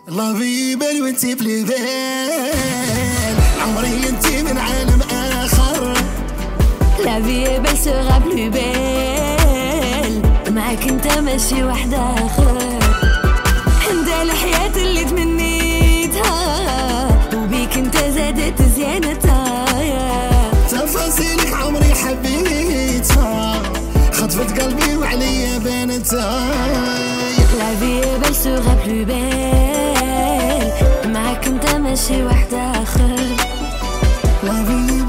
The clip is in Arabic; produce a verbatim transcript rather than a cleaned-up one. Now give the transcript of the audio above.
لا في بالي وانتي بلي بال عمري انتي من عالم اخر. لا في بال سوغا بلو بال معاك انت ماشي واحد اخر. انت الحياة اللي تمنيتها وبيك انت زادت زيانتها. تفاصيلك عمري حبيتها خطفت قلبي وعليا بانتها. لا في بال سوغا بلو بال معاك انت ماشي واحد اخر. لا في